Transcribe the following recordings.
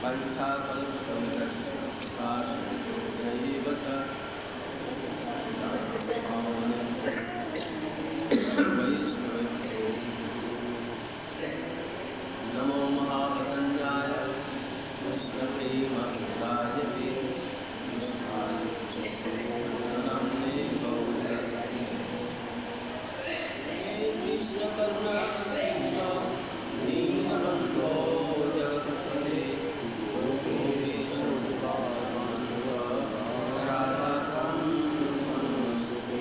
नमो महावसन्याय कृष्ण प्रेम राजते कृष्णाय कृष्णनाम्ने गौरहरि कृष्ण करुणा सिंधु दीनबन्धो जगत्पते गोपेश राधाकान्त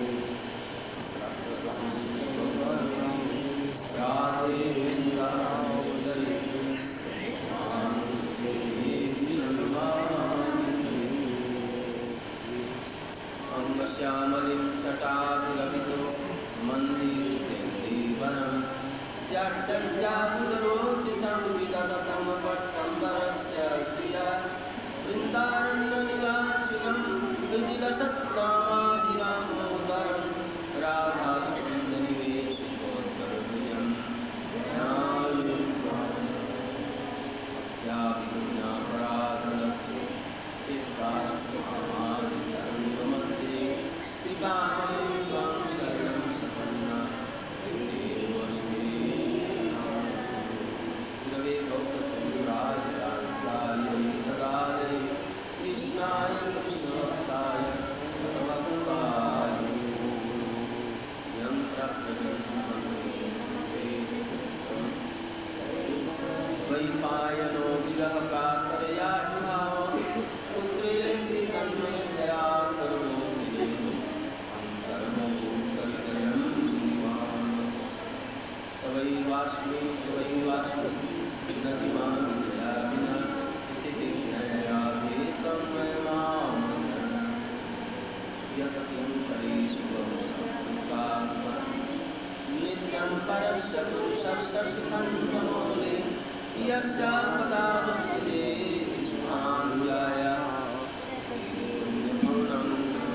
राधे वृंदावनचरी अंगश्यामलिं छटाभिरभितो मन्दिरकेन्द्रीवनं जड्डव्याकुलरोचिषं विदधतं पट्टम्बरस्य श्रिया वृन्दारण्यनिवासिनं हृदिलसत्तामाभिरामोदरं राधास्कन्दनिवेशितोद्धरभुजं ध्यायाभिज्ञापराधलक्ष्य चित्तास्मादितरङ्गमध्ये कृपामयं त्वां शरणं शपन्ना देवस्मे गुरवे गौरचन्द्राय राधाय तदालये कृष्णाय कृष्णभक्ताय भगवत्पाय वैपायनो विरहकातरया जुहाव पुत्रेति तन्मयतया करुणोदिने अहं सर्वभूतहृदयं निवामि तवैवास्मि न किमान्यया विना इति विज्ञया भेदं मयमामृतं यत् किं करेषु नित्यं परस्य पुरुषस्य सुखं यस्य पदावस्तुते विष्णुमानुजाय पुण्यपूर्णं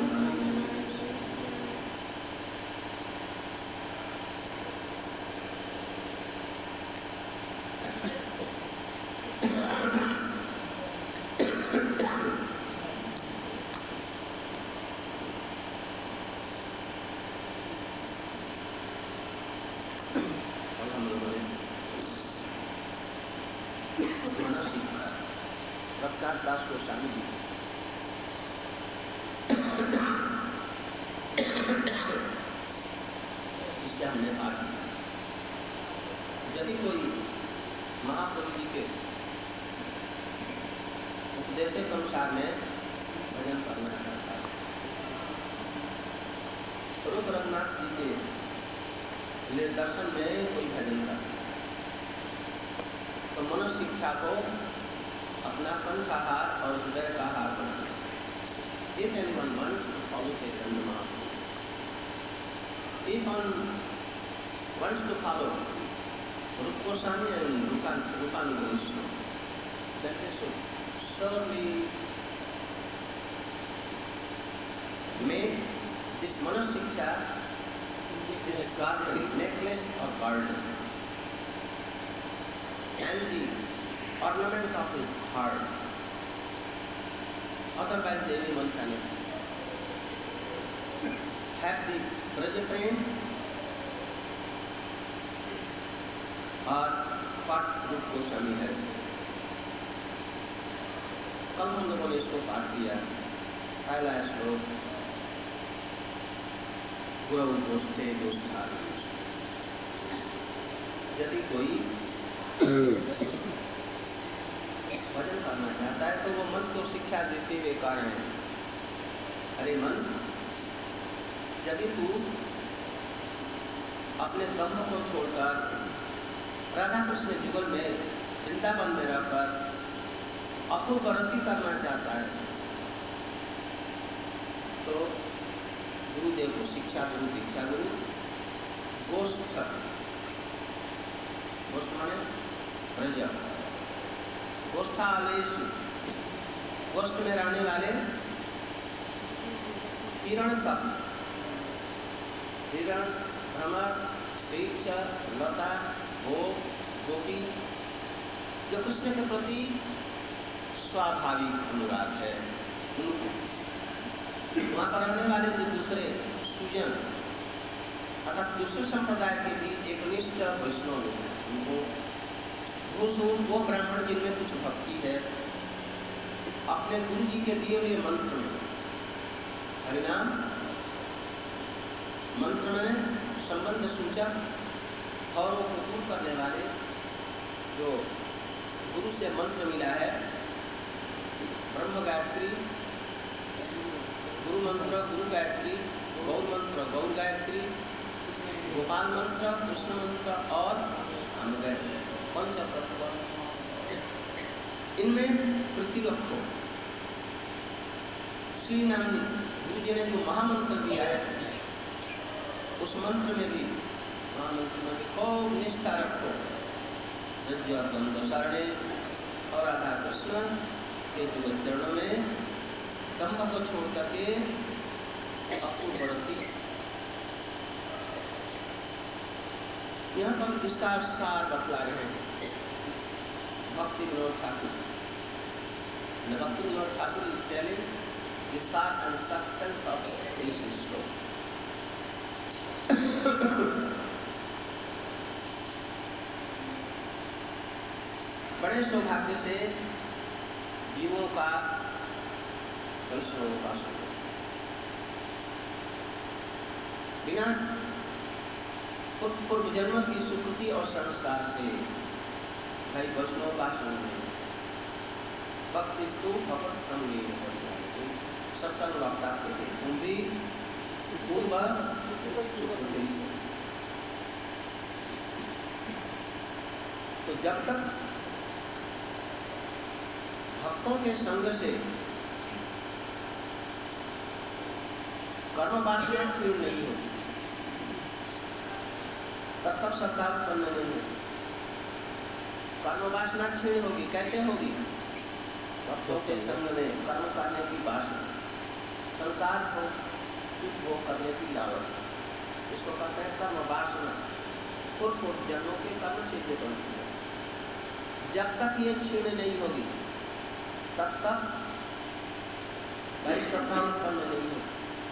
रघुनाथ दास गोस्वामी जी इससे हमने पाठ किया। यदि कोई महाप्रभु जी के उपदेश के अनुसार में भजन करना चाहता है, रूप रघुनाथ जी के निर्देशन में कोई भजन करता है, तो मनुष्य शिक्षा को अपना कंठ का हार और हृदय का हार बनाना। If anyone wants to follow Chaitanya Mahaprabhu, if one wants to follow Rupa Goswami and Rupanuga Vishnu, then they should surely make this Manasiksha this garden, necklace or garden, and the ornament of his heart. Otherwise, anyone cannot have the Braja Prem or what Rupa Goswami has said. कल हम लोगों ने इसको पाठ किया, पहला श्लोक गुरु गोष्ठे गोष्ठार। यदि कोई भजन करना चाहता है तो वो मन को शिक्षा देते हुए कारण है, अरे मन, यदि तू अपने दम्भ को छोड़कर राधा कृष्ण जुगल में वृंदावन में रहकर अपूर्व रति करना चाहता है तो गुरुदेव को शिक्षा गुरु दीक्षा गुरु गोष्ठ, गोष्ठ माने ब्रज, गोष्ठालेषु, गोष्ठ में रहने वाले हिरण सब, हिरण, भ्रमर, वृक्ष, लता, गोप, गोपी जो कृष्ण के प्रति स्वाभाविक अनुराग है उनको। वहाँ पर रहने वाले जो दूसरे सुजन अर्थात दूसरे संप्रदाय के भी एक निष्ठ वैष्णव लोग हैं, उनको वो ब्राह्मण जिनमें कुछ भक्ति है, अपने गुरु जी के दिए हुए मंत्र में हरिनाम मंत्र में संबंध सूचक और वो दूर करने वाले जो गुरु से मंत्र मिला है, ब्रह्म गायत्री, गुरु मंत्र गुरु गायत्री, गौर मंत्र गौर गायत्री, गोपाल मंत्र कृष्ण मंत्र और हम गायत्री पंच तत्व, इनमें वृत्ति रखो। श्री नामी गुरु जी ने जो महामंत्र दिया है उस मंत्र में भी महामंत्र में खूब निष्ठा रखो। द्वंद्व शरणे और राधा कृष्ण के जो चरणों में दम्भ को छोड़ करके अपूर्व बढ़ती। यहाँ पर इसका सार बतला रहे हैं भक्ति Vinod Thakur. Bhakti Vinod Thakur is telling the sar and substance of this श्लोक। बड़े सौभाग्य से जीवों का वैष्णव का बिना पूर्व जन्म की स्वीकृति और संस्कार से भाई वैष्णव का भक्ति स्तु भगवत संगीत सत्संग वक्ता के तुम भी पूर्व तो जब तक भक्तों के संग से कर्म वासना क्षीण नहीं होती तब तक श्रद्धा उत्पन्न नहीं होती। कर्म वासना क्षीण होगी, कैसे होगी? भक्तों के संग में कर्म करने की वासना, संसार को सुख भोग करने की लालसा, इसको कहते हैं कर्म वासना। पूर्व जन्मों के कर्म से जो बनती है, जब तक ये क्षीण नहीं होगी तब तक श्रद्धा उत्पन्न नहीं होगी।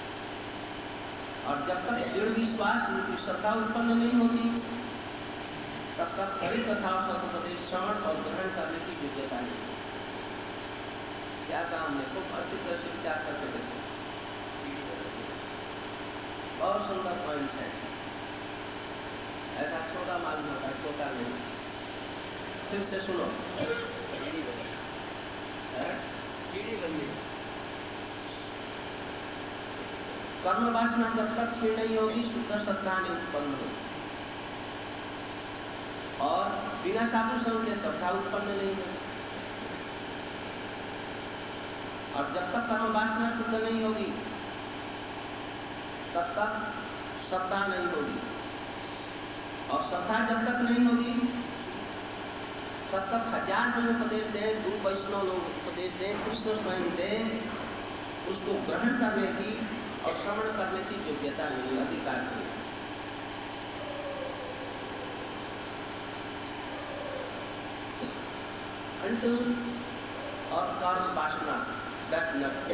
और जब तक दृढ़ विश्वास रूपी श्रद्धा उत्पन्न नहीं होती तब तक हरि कथा सदुपदेश श्रवण और ग्रहण करने की योग्यता नहीं होती। क्या काम है? खूब अच्छी तरह से विचार करके देखो, बहुत सुंदर पॉइंट है। ऐसा छोटा मालूम होता है, छोटा नहीं। फिर से सुनो, कर्म वासना जब तक क्षीण नहीं होगी शुद्ध श्रद्धा नहीं उत्पन्न होगी और बिना साधु संग के श्रद्धा उत्पन्न नहीं होगी। और जब तक कर्म वासना शुद्ध नहीं होगी तब तक श्रद्धा नहीं होगी। और श्रद्धा जब तक नहीं होगी तब तक हजार लोग उपदेश दें, गुरु वैष्णव लोग उपदेश दें, कृष्ण स्वयं दें, उसको ग्रहण करने की और श्रवण करने की योग्यता नहीं, अधिकार नहीं। Until or कर्म वासना that not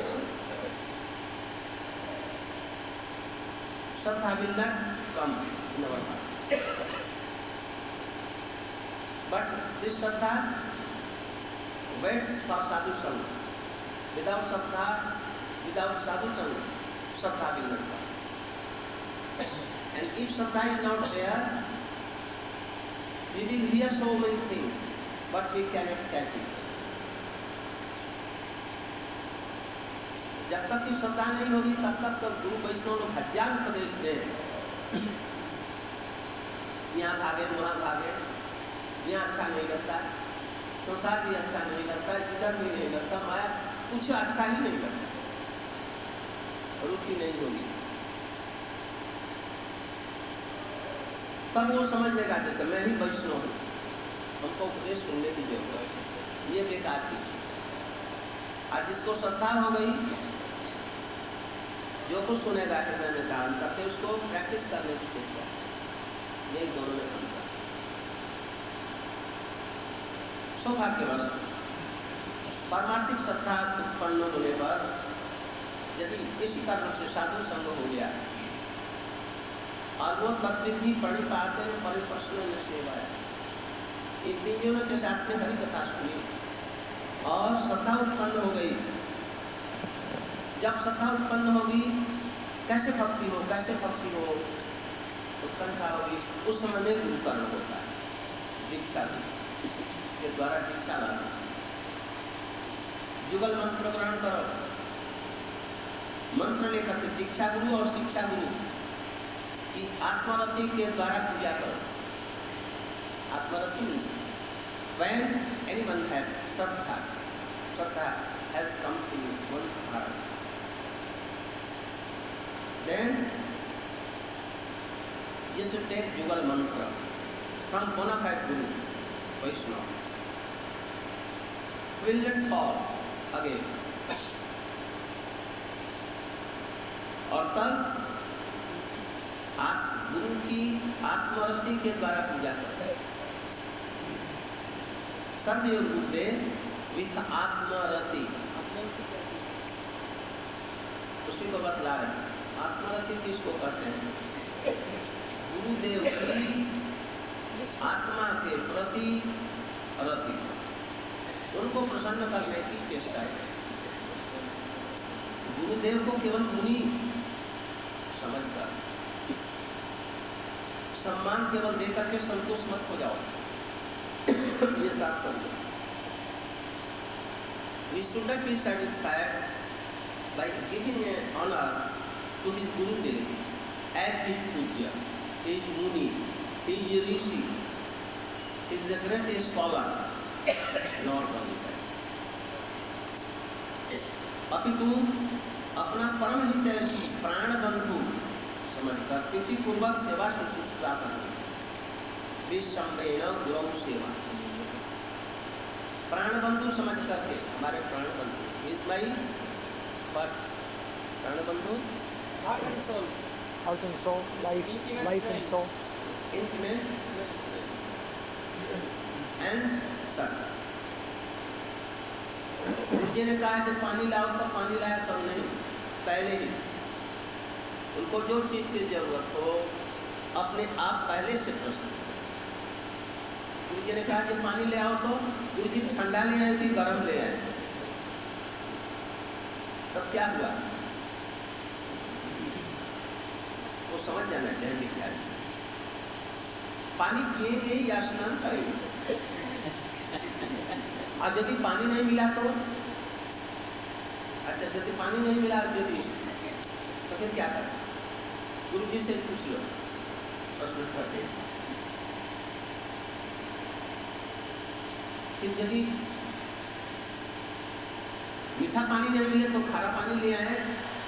Shraddha will not come in our heart. But this Shraddha waits for sadhu sangha. Without Shraddha, without sadhu sangha, Shraddha will not come. And if Shraddha is not there, we will hear so many things, but we cannot catch it. जब तक की श्रद्धा नहीं होगी तब तक तो गुरु वैष्णव लोग हजार उपदेश दे, यहाँ भागे वहाँ भागे, यहाँ अच्छा नहीं लगता, संसार भी अच्छा नहीं लगता, इधर भी नहीं लगता, माया कुछ अच्छा ही नहीं लगता, रुचि नहीं होगी। तब वो समझ लेगा जैसे मैं ही वैष्णव हूँ, हमको उपदेश सुनने की जरूरत है, ये बेकार की चीज। आज जिसको श्रद्धा हो गई, जो कुछ सुनेगा हृदय में धारण करके उसको प्रैक्टिस करने की चेष्टा, यही दोनों में अंतर। सौभाग्यवश पारमार्थिक श्रद्धा उत्पन्न होने पर यदि इसी कारण से साधु संग हो गया और वो तत्विधि प्रणिपाते में परिप्रश्न न सेवा, इन तीनों के साथ में हरि कथा सुनी और श्रद्धा उत्पन्न हो गई। जब श्रद्धा उत्पन्न होगी कैसे भक्ति हो, कैसे भक्ति हो, उत्कंठा होगी, उस समय में गुरुकर्ण होता है, दीक्षा के द्वारा दीक्षा लाना। जुगल मंत्र ग्रहण करो, मंत्र लेकर के दीक्षा गुरु और शिक्षा गुरु की आत्मरति के द्वारा पूजा करो। आत्मरति means when anyone has Shraddha has come to one's heart, then you should take Jugal mantra from bona fide Guru, Vaishnava. Will not fall again. और तब गुरु की आत्मरति के द्वारा पूजा करते हैं। सर्वयोग विथ आत्मरति, उसी को बतला रहे हैं। आत्मरति किसको कहते हैं? गुरुदेव की आत्मा के प्रति रति, उनको प्रसन्न करने की चेष्टा है। गुरुदेव को केवल मुनि समझकर सम्मान केवल देकर के संतोष मत हो जाओ, ये तात्पर्य। We should not be satisfied by giving an honor to his Gurudev as his Pujya, his Muni, his Rishi, he is the greatest scholar, not only that. अपितु अपना परम हितैषी प्राण बंधु समझकर प्रीति पूर्वक सेवा शुश्रूषा करनी। विषम्भेन गुरौ सेवा, प्राण बंधु समझ करके, हमारे प्राण बंधु इस भाई पर प्राण बंधु heart and soul, life and soul, intimate and son. जी ने कहा जब पानी लाओ तो पानी लाया तब नहीं, पहले ही उनको जो चीज की जरूरत हो अपने आप पहले से प्रश्न। गुरु जी ने कहा जब पानी ले आओ तो गुरु जी ठंडा ले आए कि गर्म ले आए? तब क्या हुआ वो समझ जाना चाहिए। क्या पानी पिएंगे या स्नान करेंगे? और यदि पानी नहीं मिला तो अच्छा, यदि पानी नहीं मिला यदि तो फिर क्या करें? गुरु जी से पूछ लो, प्रश्न करते। फिर यदि मीठा पानी नहीं मिले तो खारा पानी ले आए।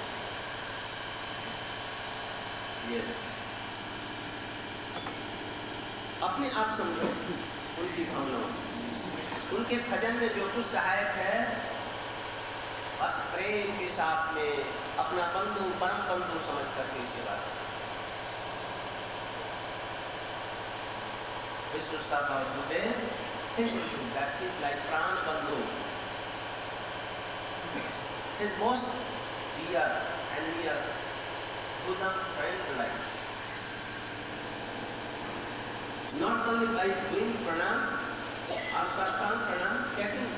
ये अपने आप समझो उनकी भावनाओं, उनके भजन में जो कुछ सहायक है बस प्रेम के साथ में अपना बंधु परम बंधु समझ करके सेवा करें। विश्व सर्व that is like प्राण बंधु, his most dear and near bosom friend like. Not only by doing pranam or sastang pranam, taking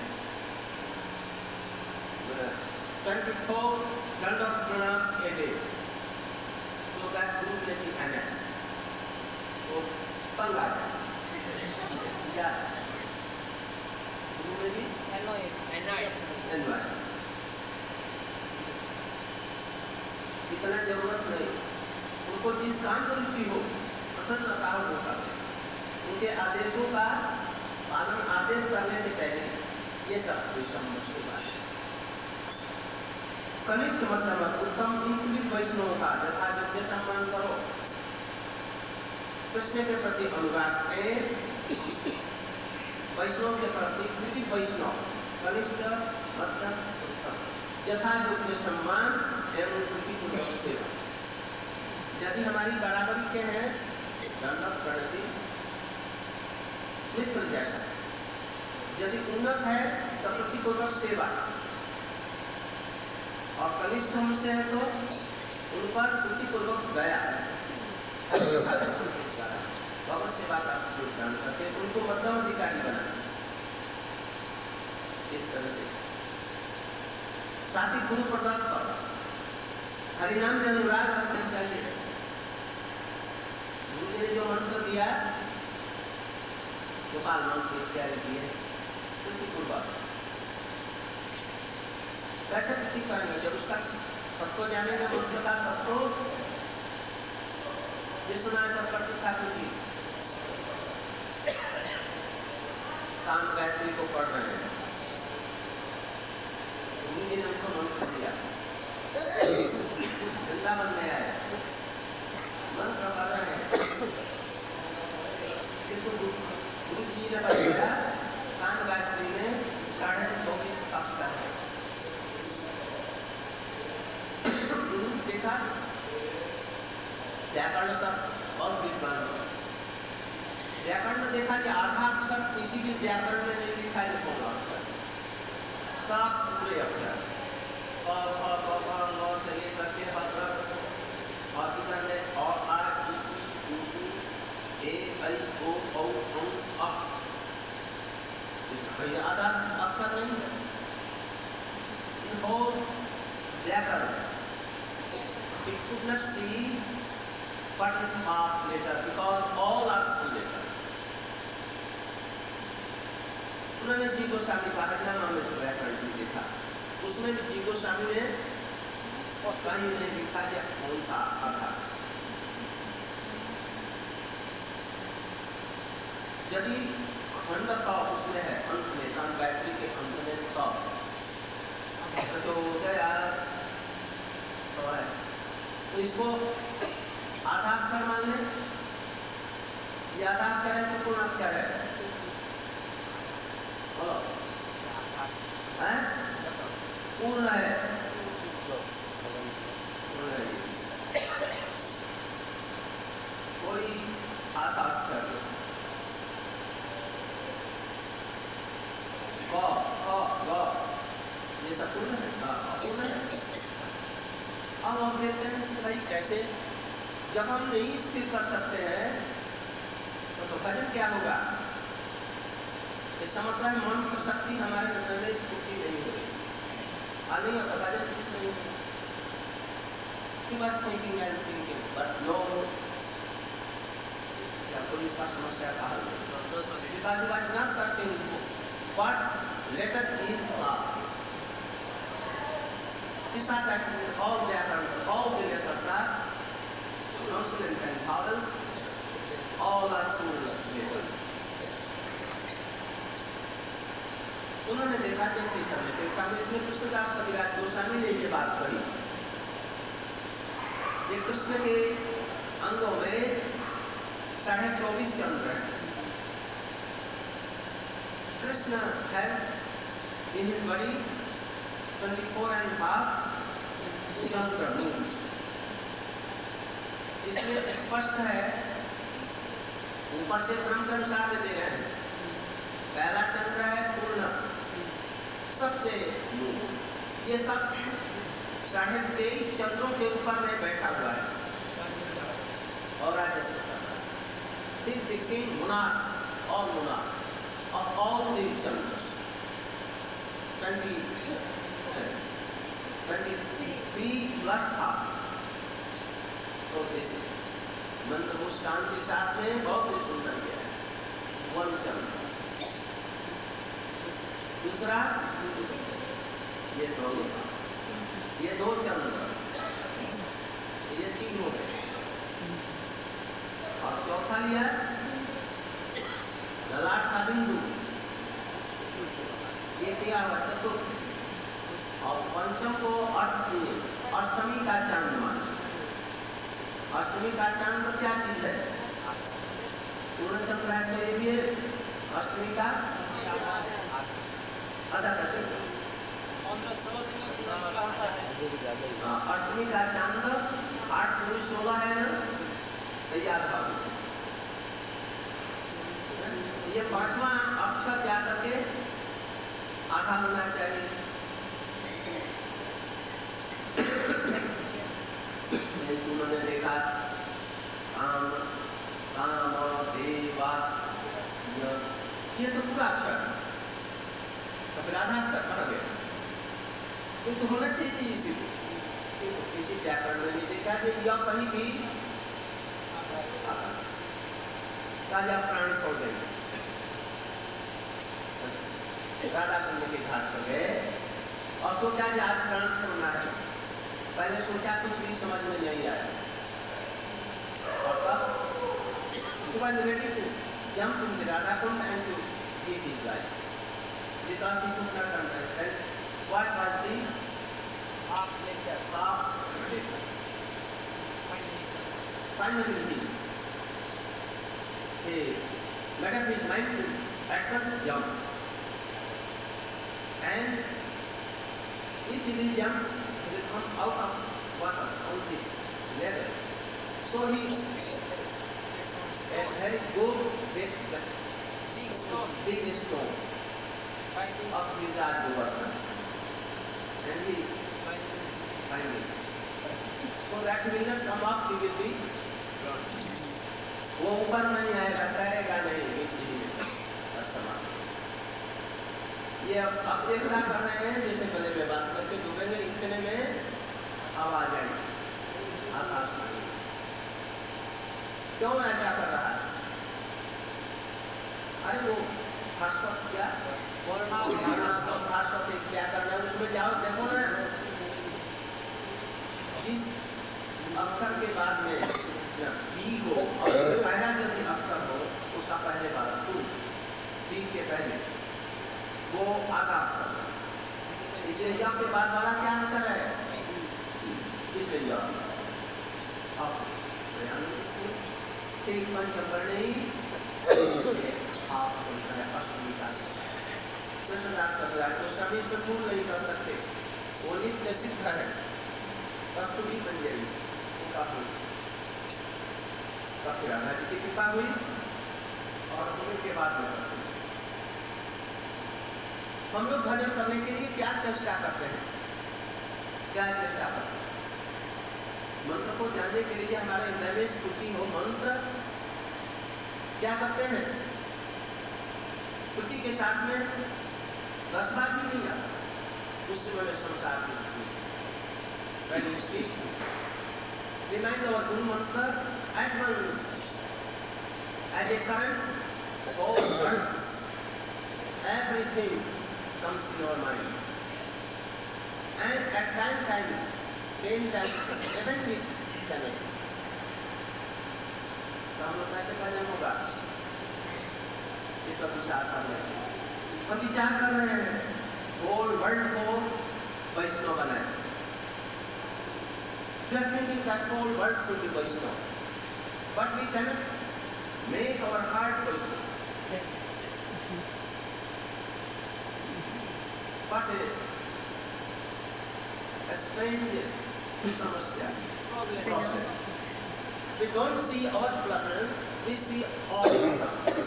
24 dandap pranam a day, so that guru may be annexed. So, tanga yeah, guru may be annoyed. इतना जरूरत नहीं, उनको जिस काम में रुचि हो प्रसन्नता हो कर उनके आदेशों का पालन आदेश करने के पहले ये सब विषम की बात है। कनिष्ठ मध्यम उत्तम इंद्रित वैष्णव का यथा योग्य सम्मान करो। कृष्ण के प्रति अनुराग में वैष्णव के प्रति प्रीति वैष्णव, कनिष्ठ मध्यम उत्तम, यथा योग्य सम्मान एवं प्रीति पूर्वक सेवा। यदि हमारी बराबरी के हैं दंडक प्रणति मित्र जैसा, यदि उन्नत है सप्रतिपूर्वक सेवा, और कनिष्ठ हमसे है तो उन पर प्रतिपूर्वक दया, भगवत सेवा का सुयोग ग्रहण करके उनको मध्यम अधिकारी बनाना। इस तरह से साथ ही गुरु प्रदत्त हरिनाम में अनुराग रखना चाहिए। गुरु जी ने जो मंत्र दिया, गोपाल मंत्र इत्यादि दिए, प्रतिपूर्वक कैसे प्रतीक करेंगे? जब उसका तत्व जानेंगे, मंत्र का तत्व, विश्वनाथ चक्रवर्ती ठाकुर जी काम गायत्री को पढ़ रहे हैं, गुरु जी ने उनको मंत्र दिया, वृंदावन में आए, मंत्र पढ़ रहे हैं, किंतु गुरु जी ने बताया काम गायत्री में 24.5 अक्षर है। देखा व्याकरण सब बहुत विद्वान, व्याकरण में देखा कि आधा अक्षर किसी भी व्याकरण में नहीं लिखा है, कौन अक्षर सब पूरे अक्षर प फ प फ न से लेकर के ह तक, और इधर में और आ इ ए ऐ ओ औ अं अ, इसमें आधा अक्षर नहीं है। इन होल व्याकरण it could not see what is half letter because all are full letter. उन्होंने जी गोस्वामी का हरिनाम में जो व्याकरण भी देखा, उसमें भी जी गोस्वामी ने कहीं नहीं लिखा या कौन सा आधा। यदि खंड का उसमें है, अंत में काम गायत्री के अंत में तो गया तो है, तो इसको आधा अक्षर मान लें, ये आधा अक्षर है तो पूर्ण अक्षर है, बोलो है पूर्ण है, कोई आधा अक्षर ग ग ये सब पूर्ण है, पूर्ण है। अब हम देखते हैं कि भाई कैसे, जब हम नहीं स्थिर कर सकते हैं तो भजन क्या होगा? इसका मतलब है मन की शक्ति हमारे हृदय में स्फूर्ति नहीं हो रही, नहीं होता भजन कुछ नहीं होता। He was thinking and thinking, but no, या कोई इसका समस्या का हल नहीं। Because he was not searching what letter is love. He saw that all the letters are consonant and vowels, all are full letters. उन्होंने देखा कि चैतन्य में कृष्णदास कविराज गोस्वामी ने ये बात कही, ये कृष्ण के अंगों में 24.5 चंद्र हैं। कृष्ण है in his body 24.5 Chandra moons। इसमें स्पष्ट है, ऊपर से क्रम के अनुसार में दे रहे हैं, पहला चंद्र है पूर्ण, सबसे मून, ये सब 23.5 चंद्रों के ऊपर में बैठा हुआ है और राज्य the king monarch, all monarch of all the chandras, 23 plus half। तो ऐसे मंत्र मुस्कान के साथ में बहुत ही सुंदर किया है, 1 चंद्र। दूसरा ये 2 चंद्र, ये 3 हो गए, और चौथा लिया ललाट का बिंदु, ये किया हुआ चतुर्थ, और पंचम को अष्टमी का चांद माना। अष्टमी का चांद क्या चीज है? पूर्ण चंद्र है तो ये भी अष्टमी का आधा कैसे? अष्टमी का चांद 8 पूरी 16 है ना, तो याद रखो। ये 5वां अक्षर जा करके आधा होना चाहिए। उन्होंने देखा काम काम देवा ये तो पूरा अक्षर, तो फिर आधा अक्षर कहाँ गया? ये तो होना चाहिए इसी को। किसी व्याकरण में नहीं देखा कि यह कहीं भी राजा प्राण छोड़ देंगे। राधा कुंड के घाट पर गए और सोचा कि आज प्राण छोड़ना है। पहले सोचा कुछ भी समझ में नहीं आया और तब he was ready to jump in the Radha Kund and to give his life because he could not understand what was the half later. Finally he made up his mind to at once jump, and if he will jump, he will come out of water, out the leather. So he a very good big stone of Vizag Govardhan, and he finally, so that he will not come up, he will be वो ऊपर नहीं आएगा, तैरेगा नहीं मिट्टी में असमान। ये अब ऐसा कर रहे हैं जैसे गले में बात करके डूबेंगे, इतने में आवाज आई आकाश में। क्यों ऐसा कर रहा है? अरे वो भास्वत क्या भास्वत क्या करना है उसमें जाओ, देखो ना जिस अक्षर के बाद में बी हो और पहला यदि अक्षर हो उसका पहले वाला टू बी के पहले वो आधा अक्षर, इसलिए य के बाद वाला क्या अक्षर है? इसलिए य। अब ठीक पंचवर्णी आप बोलता है अष्टमी का कृष्णदास का विराट, तो सभी इसमें पूर्ण नहीं कर सकते, वो नित्य सिद्ध है। कस्तूरी बन जाएगी उनका फिर राधा जी की कृपा हुई और उनके बाद में हम लोग भजन करने के लिए क्या चेष्टा करते हैं? क्या चेष्टा करते हैं? मंत्र को जानने के लिए हमारे हृदय में स्तुति हो, मंत्र क्या करते हैं? स्तुति के साथ में 10 बार भी नहीं आता, उस समय में संसार की remind our Guru Mantra at once as a current force, everything comes in your mind, and at time 10 times even with 10. तो हम लोग कैसे भजन होगा? इस पर विचार कर रहे हैं, हम विचार कर रहे हैं होल वर्ल्ड को वैष्णव बनाए। We are thinking that whole world should be Vaishnava, but we cannot make our heart Vaishnava. But a strange samasya, problem. We don't see our problem, we see all of us.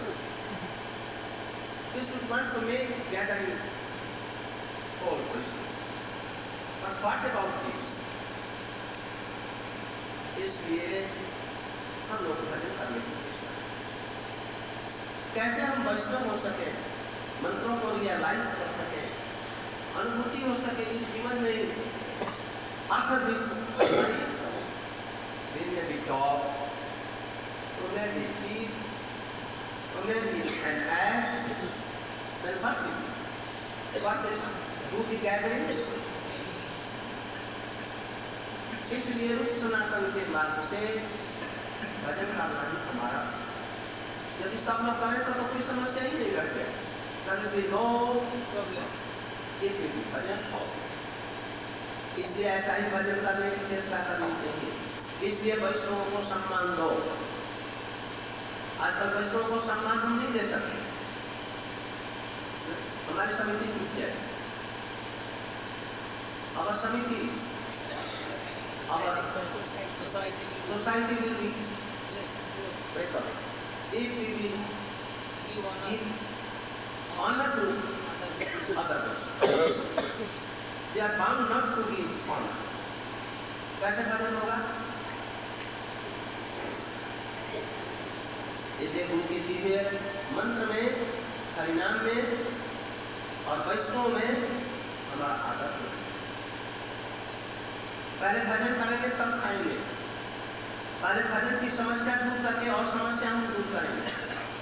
We should want to make gathering whole Vaishnava. But what about this? इसलिए हम लोग भजन करने की चेष्टा करें। कैसे हम वैष्णव हो सके, मंत्रों को रियलाइज कर सके, अनुभूति हो सके इस जीवन में। After this we may be top, we may be deep, we may be an ash, then what will be? What is do the gathering? इसलिए रूप सनातन के मार्ग से भजन करना ही हमारा, यदि सब लोग करें तो कोई समस्या ही नहीं रह गया। भजन, इसलिए ऐसा ही भजन करने की चेष्टा करनी चाहिए। इसलिए वैष्णवों को सम्मान दो। आजकल वैष्णवों को सम्मान हम नहीं दे सकते, हमारी समिति टूट जाए। अगर समिति society will be break up. If we will give honor to other Vaishnavas. They are bound not to give honor. कैसे भजन होगा? इसलिए उनके दिव्य मंत्र में, हरिनाम में और वैष्णव में हमारा आदर है। पहले भजन करेंगे तब खाएंगे। पहले भजन की समस्या दूर करके और समस्या हम दूर करेंगे।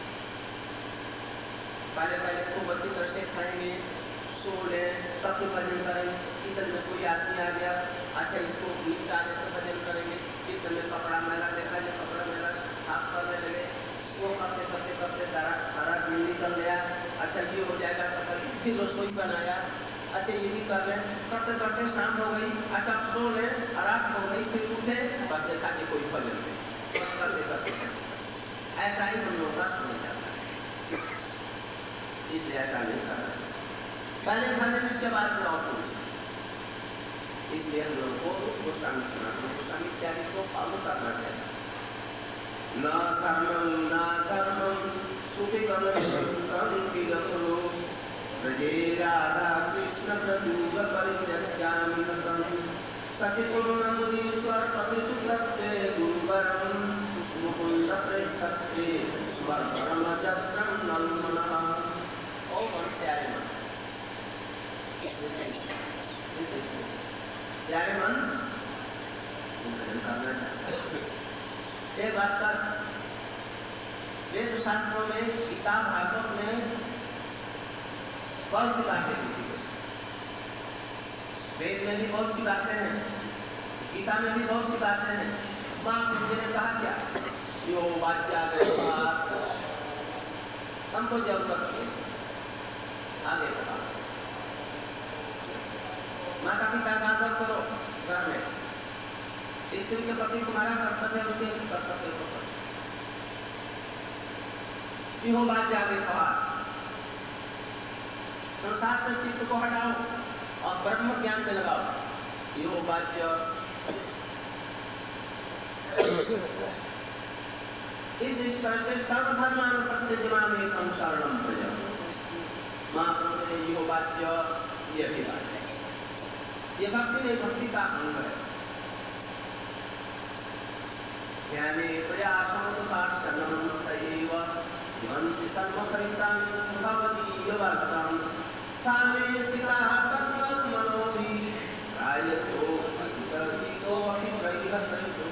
पहले खूब अच्छी तरह से खाएंगे, सो लें, तब फिर भजन करेंगे। कीर्तन में कोई आदमी आ गया, अच्छा इसको निपटा दे तो भजन करेंगे। कीर्तन में कपड़ा मैला देखा जाए, कपड़ा मैला साफ करने लगे, वो करते करते करते सारा दिन निकल गया। अच्छा ये हो जाएगा तो फिर रसोई बनाया, अच्छा ये भी कर लें, करते करते शाम हो गई, अच्छा अब सो लें, रात हो गई, फिर उठे, बस देखा कि कोई भजन नहीं, बस करते करते ऐसा ही हम लोगों का समय जाता है। इसलिए ऐसा नहीं करना है। पहले भजन, इसके बाद में और कुछ। इसलिए हम लोगों को गोस्वामी सनातन गोस्वामी इत्यादि को फॉलो करना चाहिए। न कर्मं सुखिकं किलकुलो ब्रजे राधा कृष्ण प्रयुग परित्यज्यामि ततं सचिपूर्णमुनीश्वर पतिसुतत्वे गुरुवरं मुकुन्द प्रेष्ठत्वे स्वरपरमजस्रं नल्मनः। ओ मन प्यारे मन, प्यारे मन, भजन करना चाहिए। एक बात कर, वेद शास्त्रों में, गीता भागवत में बहुत सी बातें लिखी गई। वेद में भी बहुत सी बातें हैं, गीता में भी बहुत सी बातें हैं। महापुरुष ने कहा क्या? यो वाक्या हमको जरूरत है आगे बढ़ा। माता पिता का आदर करो घर में, स्त्री के प्रति तुम्हारा कर्तव्य उसके कर्तव्य को करो। यो वाक्य आगे बढ़ा, संसार से चित्त को हटाओ और ब्रह्म ज्ञान पे लगाओ। यो वाक्य इस तरह से सर्वधर्मान प्रत्यज्यमाम एकं शरणं व्रज। महाप्रभु ने यो वाक्य, ये भी बात है, ये भक्ति में भक्ति का अंग है। ज्ञाने प्रयासमुपकाशनं तयैव जीवन्ति सर्वकरितानि भवदीयवर्तां स्थाने स्थिताः सर्वमनोभिः प्रायसो अतिकर्तितो अभिप्रैलसैतो।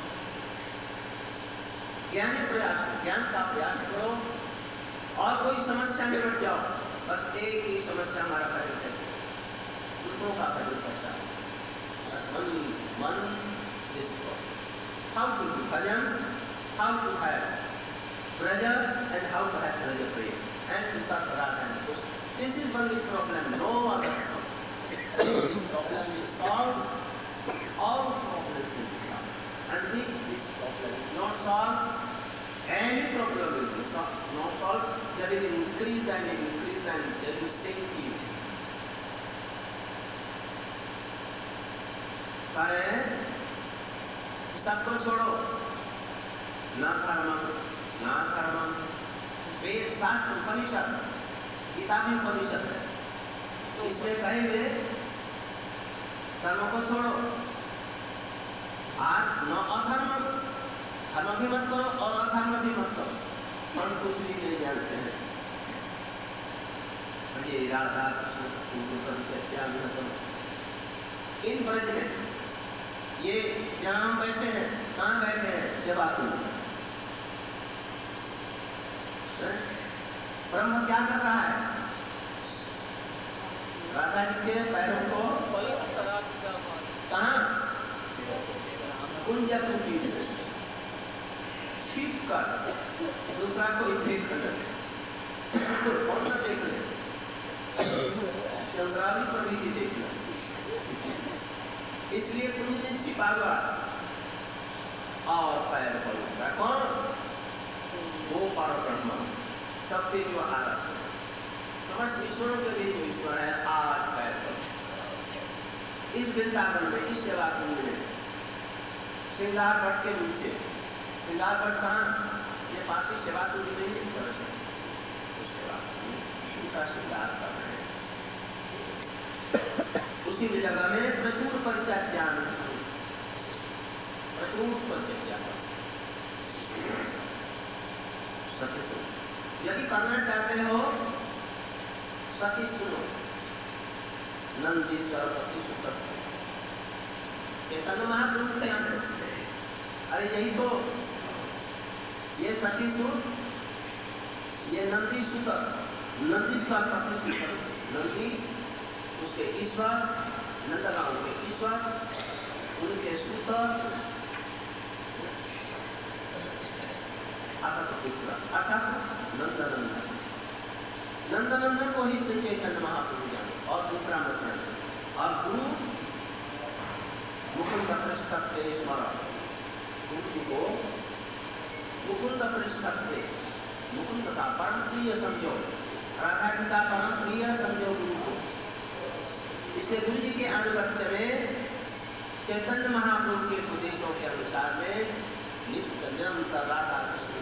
ज्ञान प्रयास, ज्ञान का प्रयास करो और कोई समस्या में मत जाओ। बस एक ही समस्या हमारा भजन कैसे, दूसरों का भजन कैसा। मन how to do bhajan, how to have praja and how to have praja prayer and to serve Radha and Krishna. This is only problem, no other problem. This problem is solved, all problems will be solved. And if this problem is not solved, any problem will be solved, not solved, जब it increase and they will sink you. करें सबको छोड़ो, न धर्मं, वेद शास्त्र उपनिषद, गीता भी उपनिषद है, तो इसमें कहे हुए धर्म को छोड़ो और न अधर्म, धर्म भी मत करो और अधर्म भी मत करो। हम कुछ भी नहीं जानते हैं। ये राधा कृष्ण इन ब्रज में ये जहाँ हम बैठे हैं, कहाँ बैठे हैं? सेवा कुंज। ब्रह्म क्या कर रहा है? राधा जी के पैरों को कहाँ? कुंज कुटी छीप कर दूसरा कोई देख ले, कौन सा देख ले? चंद्रावी प्रवृत्ति देख ले। इसलिए कुंज ने छिपा हुआ और पैर पर उठा। कौन? वो परब्रह्म, सबके जो आरत है, समस्त ईश्वरों के लिए जो ईश्वर है, आज पैर पर। इस वृंदावन में, इस सेवा कुंज में, श्रृंगार भट्ट के नीचे, श्रृंगार भट्ट कहाँ? ये पासी सेवा कुंज नहीं है, तो सेवा कुंज उनका श्रृंगार कर रहे हैं। उसी जगह में प्रचुर परिचर्या, प्रचुर परिचर्या। सखी सुनो, यदि करना चाहते हो सखी सुनो, नंदीश्वर पति सुखद चैतन्य महाप्रभु के यहाँ। अरे यही तो, ये सखी सुन, ये नंदी सुतर, नंदीश्वर पति सुखद, नंदी उसके ईश्वर, नंदगांव के ईश्वर, उनके सूत्र अर्थात नंदनंदन, नंदनंदन को ही श्री चैतन्य महाप्रभु जाने। और दूसरा मतलब, और गुरु मुकुंद पृष्ठ स्मरण, गुरु जी को मुकुंद पृष्ठ, मुकुंद का परम प्रिय समझो, राधा जी का परम प्रिय समझो गुरु को। इसलिए गुरु जी के अनुगत्य में चैतन्य महाप्रभु के उपदेशों के अनुसार में नित्य निरंतर राधा कृष्ण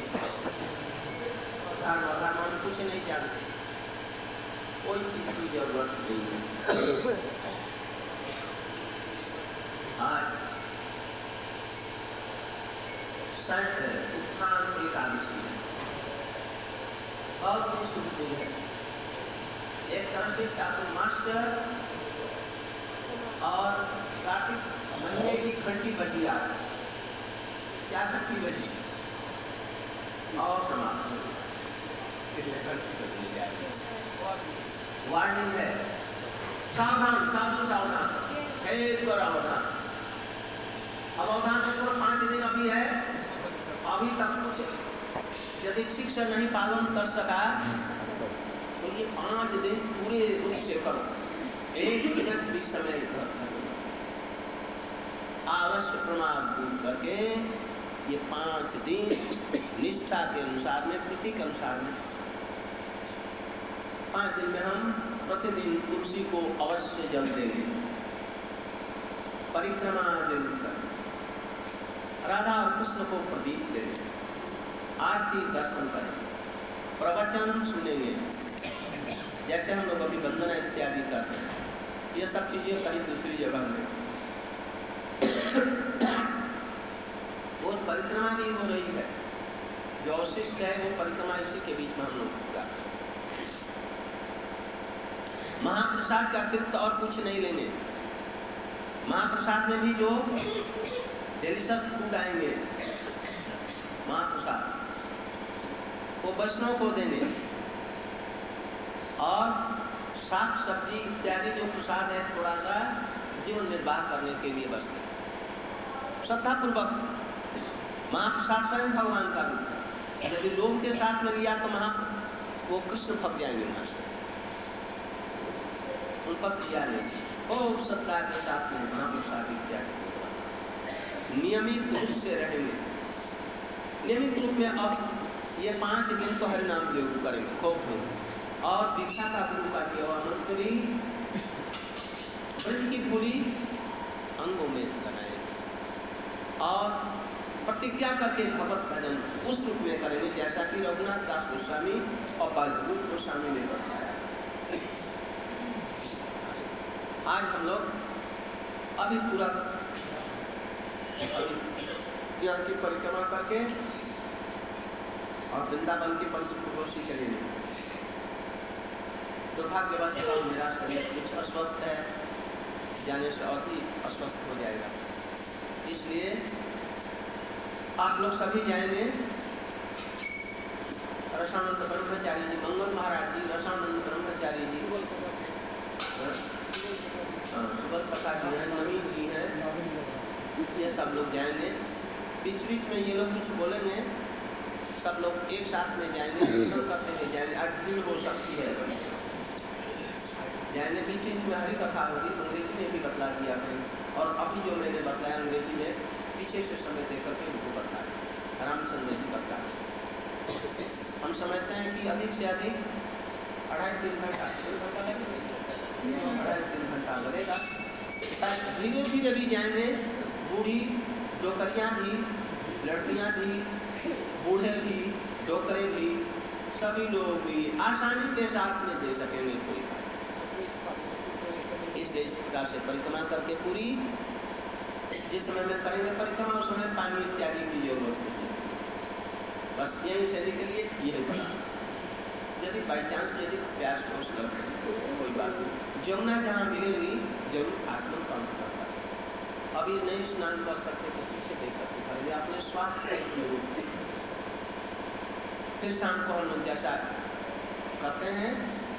धर्म अधर्म कुछ नहीं जानते, कोई चीज की जरूरत नहीं है। आज उत्थान एकादशी है, बहुत ही शुभ दिन है। एक तरह से चातुर्मास्य और कार्तिक महीने की घंटी बजी, आज क्या घंटी बजी और समाप्त, इसलिए घंटी बजी जाएगी। वार्निंग है, सावधान साधु सावधान, एक और अवधान। अब अवधान तो 5 दिन अभी है, अभी तक कुछ यदि ठीक से नहीं पालन कर सका तो ये 5 दिन पूरे रूप से करो, 1 मिनट भी समय कर अवश्य प्रमाद दूर करके ये 5 दिन निष्ठा के अनुसार में, प्रतीक के अनुसार में 5 दिन में हम प्रतिदिन तुलसी को अवश्य जल देंगे, परिक्रमा जरूर करें, राधा और कृष्ण को प्रदीप देंगे, आरती दर्शन करें, प्रवचन सुनेंगे, जैसे हम लोग अभी वंदना इत्यादि करते हैं, ये सब चीजें कहीं दूसरी जगह में। वो परिक्रमा भी हो रही है, जो अवशिष्ट है वो परिक्रमा इसी के बीच में हम लोग पूरा करें। महाप्रसाद का अतिरिक्त और कुछ नहीं लेंगे। महाप्रसाद में भी जो डिलीशियस फूड आएंगे, महाप्रसाद वो वैष्णव को देंगे, और साग सब्जी इत्यादि जो प्रसाद है थोड़ा सा जीवन निर्वाह करने के लिए बस श्रद्धा पूर्वक। महाप्रसाद स्वयं भगवान का रूप है, यदि लोग के साथ में लिया तो वो कृष्ण भक्त जाएंगे वहां से, उन पर किया नहीं। खूब श्रद्धा के साथ में महाप्रसाद इत्यादि नियमित रूप से रहेंगे। नियमित रूप में अब ये 5 दिन तो हरि नाम योग करेंगे खूब, और दीक्षा का गुरु का दिया मंत्री ब्रज की धूली अंगों में लगाएंगे, और प्रतिज्ञा करके भगवत भजन उस रूप में करेंगे जैसा कि रघुनाथ दास गोस्वामी और बालरूप गोस्वामी ने बताया। आज हम लोग अभी पूरा यहाँ की परिक्रमा करके और वृंदावन की पंचकोशी करेंगे। दुर्भाग्यवश मेरा शरीर कुछ अस्वस्थ है, जाने से और ही अस्वस्थ हो जाएगा, इसलिए आप लोग सभी जाएंगे। रसानंद ब्रह्मचारी जी, मंगल महाराज जी, रसानंद ब्रह्मचारी जी, सुबह सखा जी हैं, नवीन जी हैं, ये सब लोग जाएंगे। बीच बीच में ये लोग कुछ बोलेंगे, सब लोग एक साथ में जाएंगे, करते हुए जाएंगे। आज भीड़ हो सकती है, जाएंगे। बीच बीच में हरी कथा होगी, अंग्रेजी में भी बतला दिया है, और अभी जो मैंने बतलाया अंग्रेजी में पीछे से समय दे करके उनको बतलाया, रामचंद्र जी बतलाया। हम समझते हैं कि अधिक से अधिक 2.5-3 घंटा, 2.5-3 घंटा लगेगा। धीरे धीरे भी जाएंगे, बूढ़ी डोकरियाँ भी, लड़कियाँ भी, बूढ़े भी, डोकरे भी, सभी लोग भी आसानी के साथ में दे सकेंगे। कोई इसलिए इस प्रकार से परिक्रमा करके पूरी जिस समय में करेंगे परिक्रमा उस समय पानी इत्यादि की जरूरत नहीं है। बस यही शरीर के लिए यही बना। यदि बाई चांस यदि प्यास ठोस लगती तो कोई बात नहीं, जमुना जहाँ मिलेगी जरूर आचमन करना पड़ता है। अभी नहीं स्नान कर सकते तो पीछे देखकर के करेंगे, अपने स्वास्थ्य को जरूर। फिर शाम को हम लोग जैसा करते हैं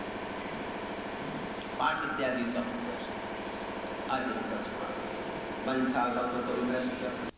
पाठ इत्यादि सब आगे पंचागत